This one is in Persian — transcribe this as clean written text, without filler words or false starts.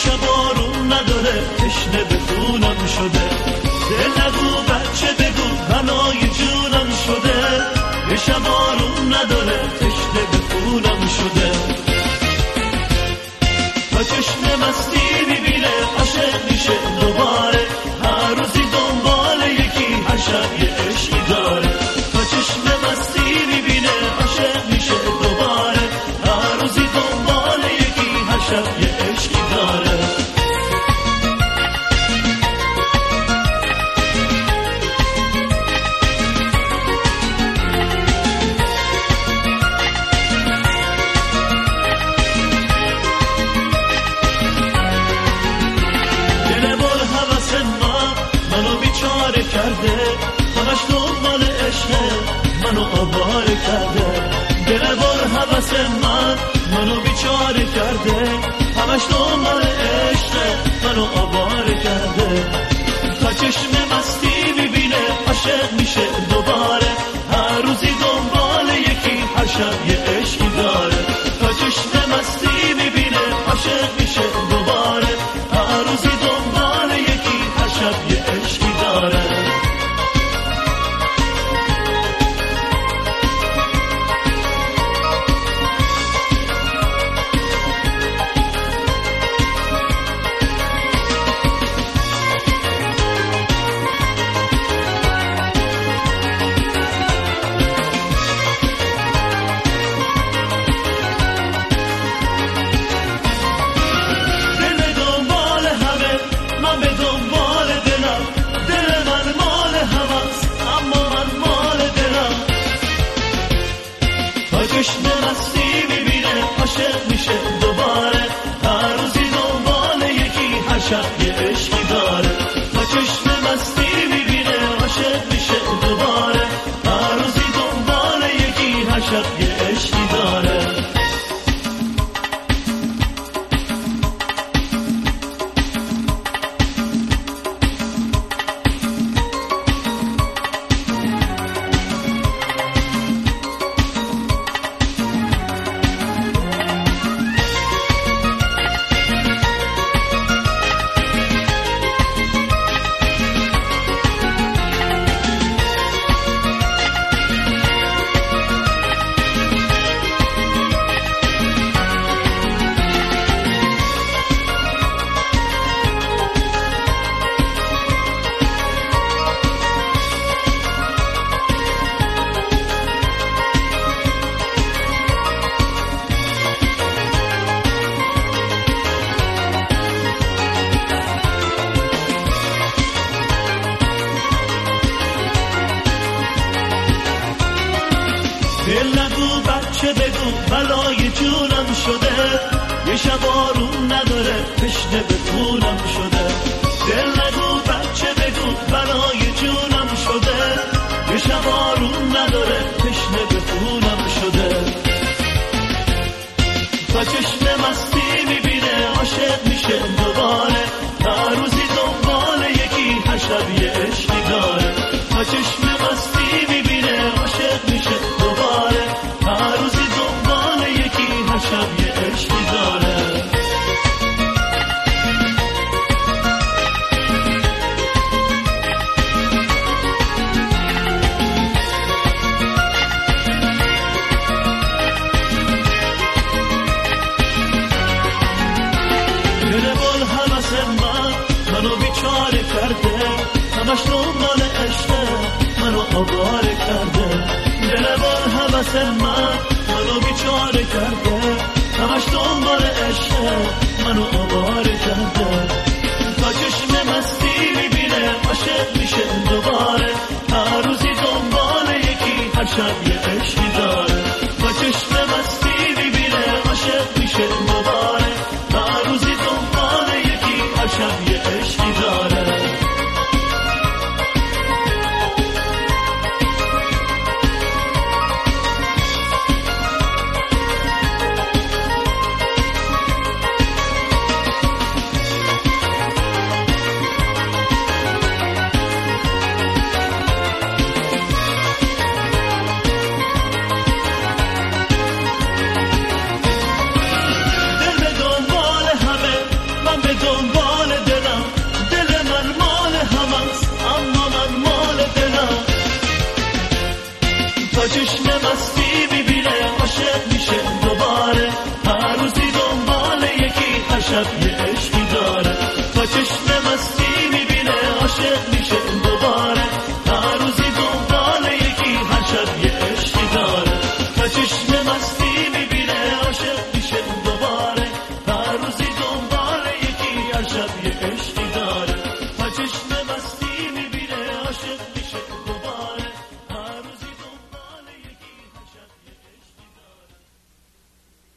شب آروم نداره تشنه به خونم شده. دل نگو بچه بگو بنای جونم شده. یه شب آروم نداره تشنه به خونم شده. تا چشم مستی میبینه عاشق میشه دوباره. هر روزی دنبال یکی هر شب یه عشقی داره. تا چشم مستی میبینه عاشق میشه دوباره. هر روزی دنبال یکی هر شب یه عشقی داره. همش دنبال عشقه منو آواره کرده. دل بر هوس منو بیچاره کرده. همش دنبال عشقه منو آواره کرده. تا چشم مستی میبینه عاشق میشه دوباره. هر روزی دنبال یکی هر شب یه عشقی داره. تا چشم مستی میبینه عاشق میشه دوباره. هر روزی دنبال یکی هر شب یه عشقی داره. چشم مستی میبینه عاشق میشه دوباره. هر روزی دنبال یکی هر شب یه عشقی داره. تا چشم مستی میبینه عاشق میشه دوباره. هر روزی دنبال یکی هر شب یه عشقی داره. دل نگو بچه بگو بلای جونم شده. یه شب آروم نداره تشنه به خونم شده. دل نگو بچه بگو بلای جونم شده. یه شب آروم نداره تشنه به خونم شده. تا چشم مستی میبینه عاشق میشه دوباره. هر روزی دنبال یکی هر شب یه عشقی داره. تا چشم مستی میبینه عاشق میشه دوباره. هر روزی دنبال یکی هر شب یه عشقی داره. دل بل هوس منو بیچاره کرده. همش دنبال عشقه منو آواره کرده. دل بل هوس منو بیچاره کرده. همش دنبال عشقه منو آواره کرده. تا چشم مستی میبینه عاشق میشه دوباره. هر روزی دنبال یکی هر شب یه عشقی داره. تا چشم مستی میبینه عاشق میشه دوباره. هر روزی دنبال یکی هر شب یه عشقی داره. تا چشم مستی میبینه عاشق میشه دوباره، هر روزی دنبال یکی هر شب یه عشقی داره. تا چشم مستی میبینه عاشق میشه دوباره، هر روزی دنبال یکی هر شب یه عشقی داره. تا چشم مستی میبینه عاشق میشه دوباره، هر روزی دنبال یکی هر شب یه عشقی